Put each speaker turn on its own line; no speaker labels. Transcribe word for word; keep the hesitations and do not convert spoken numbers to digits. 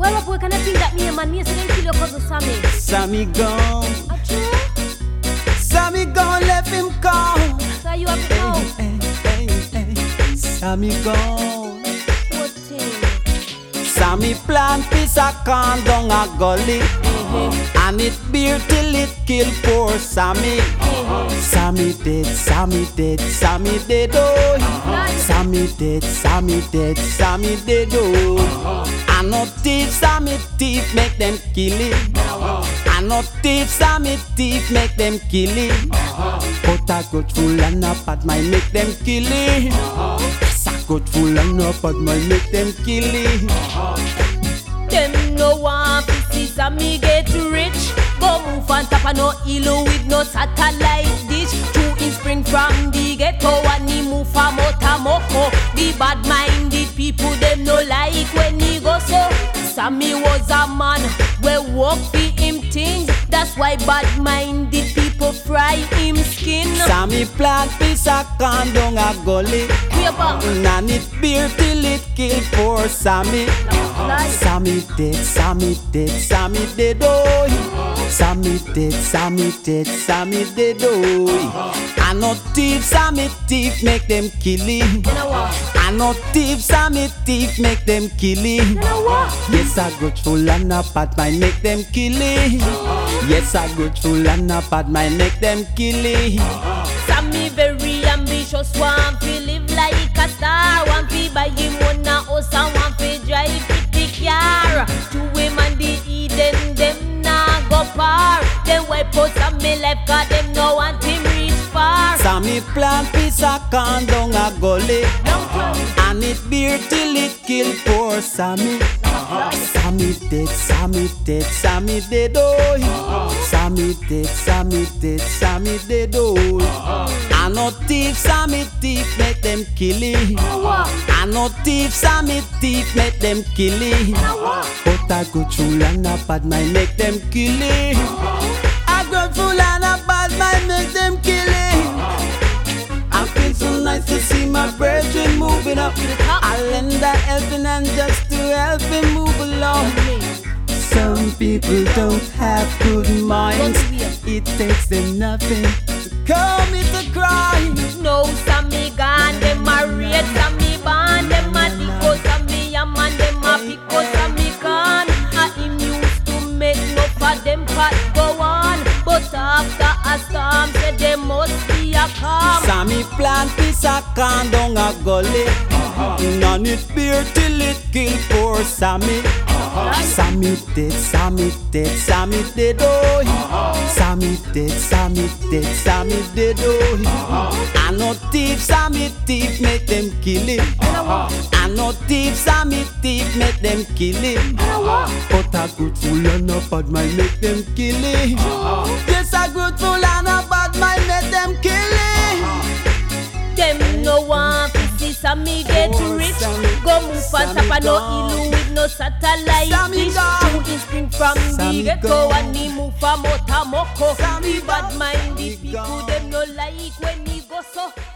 Why up we cannot think that me and man me say them kill your cousin Sammy?
Sammy gone.
A true?
Sammy gone, left him gone.
So you have to know.
Hey, hey, hey, hey. Sammy gone.
What thing?
Sammy plant piece of corn down a gully.
Mm-hmm.
And it beer till it kill poor Sammy.
Mm-hmm.
Sammy dead, Sammy dead, Sammy dead, oh.
Nice.
Sammy dead, Sammy dead, Sammy dead, oh. I no thief, Sammy thief, make them kill him. I no thief, Sammy thief, make them kill him. But I got full and a bad mind, make them kill him. Yes, I got full and a bad mind, make them kill him.
Them no want to see Sammy get rich. Go move on top of no hill with no satellite dish. Two in spring from the ghetto and he move from Otamoko. The bad minded people them no like when he go so. Sammy was a man we work for him things. That's why bad minded people fry him skin.
Sammy plant piece of corn down a gully. And it beer till it kill poor Sammy. Sammy dead, Sammy dead, Sammy dead, oh. Sammy dead, Sammy dead, Sammy dead, oh. I no thief, Sammy thief, make them kill him. I no thief, Sammy thief, make them kill him. Yes, I go through and a bad mind, make them kill him. Yes, I go through and a bad mind, make them kill him.
Sammy very ambitious, want to live like a star. Want to buy him one house and want to drive the car. To him and the Eden, them nah go far. Them wipe out Sammy life, cause them no want him reach far.
Sammy plant piece of corn down a gully. And it beer till it kill poor Sammy. Sammy dead, Sammy dead, Sammy dead, oh. Sammy dead, Sammy dead, Sammy dead, oh. I no thief, Sammy thief, make them kill him. I no thief, Sammy thief, make them kill him. But I go through and a bad mind, make them kill him. I go through and a bad mind, make them kill him. I feel so nice to see my brethren moving up. I lend a helping hand just to help him move along. Some people don't have good minds. It takes them nothing to call me to cry.
No Sammy gone, them a read Sammy born. Them a dico Sammy a man, them a pico Sammy gone. I him used to make no for them pot go on. But after a storm, said they must be a calm.
Sammy plant piece of corn down a gully. None it beer till it kill poor Sammy. Sammy dead, Sammy dead, Sammy dead, oh. Sammy dead, Sammy dead, Sammy dead, oh. I no thief, Sammy thief, make them kill him. I no thief, Sammy thief, make them kill him. But a good fool and a bad mind make them kill him. Yes, a good fool and a bad mind make them kill him.
Them no want to see Sammy get rich. Go move on top of no hill with no satellite dish. Two in spring from the ghetto and he move from Otamoko. The bad minded people them no like when he go so.